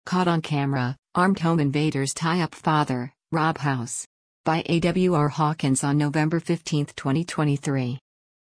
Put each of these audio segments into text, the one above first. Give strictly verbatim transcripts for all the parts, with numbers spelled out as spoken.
Caught on camera, armed home invaders tie up father, rob house. By A W R Hawkins on November fifteenth, twenty twenty-three.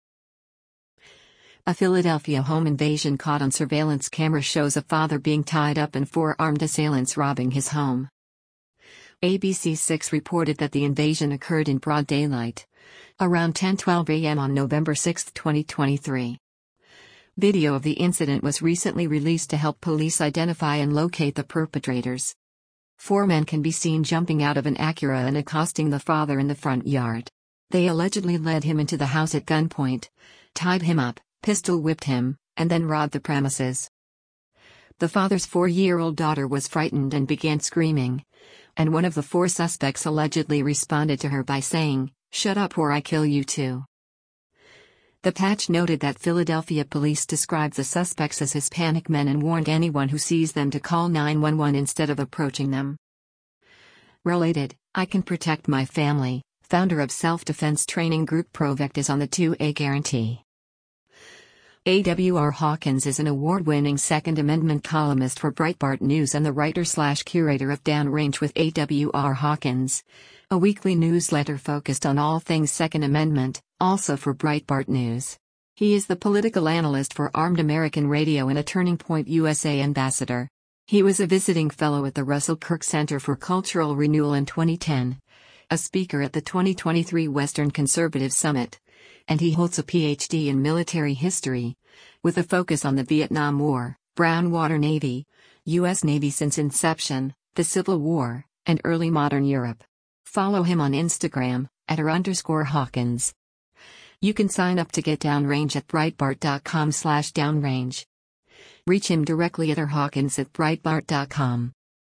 A Philadelphia home invasion caught on surveillance camera shows a father being tied up and four armed assailants robbing his home. A B C six reported that the invasion occurred in broad daylight, around ten twelve a m on November sixth, twenty twenty-three. Video of the incident was recently released to help police identify and locate the perpetrators. Four men can be seen jumping out of an Acura and accosting the father in the front yard. They allegedly led him into the house at gunpoint, tied him up, pistol whipped him, and then robbed the premises. The father's four-year-old daughter was frightened and began screaming, and one of the four suspects allegedly responded to her by saying, "Shut up or I kill you too." The Patch noted that Philadelphia police described the suspects as Hispanic men and warned anyone who sees them to call nine one one instead of approaching them. Related, I Can Protect My Family, founder of self-defense training group Provect is on the two A guarantee. A W R Hawkins is an award-winning Second Amendment columnist for Breitbart News and the writer-slash-curator of Downrange with A W R Hawkins, a weekly newsletter focused on all things Second Amendment, also for Breitbart News. He is the political analyst for Armed American Radio and a Turning Point U S A ambassador. He was a visiting fellow at the Russell Kirk Center for Cultural Renewal in twenty ten, a speaker at the twenty twenty-three Western Conservative Summit, and he holds a P H D in military history, with a focus on the Vietnam War, Brown Water Navy, U S Navy since inception, the Civil War, and early modern Europe. Follow him on Instagram, at her underscore Hawkins. You can sign up to get Downrange at breitbart.com slash downrange. Reach him directly at her Hawkins at breitbart dot com.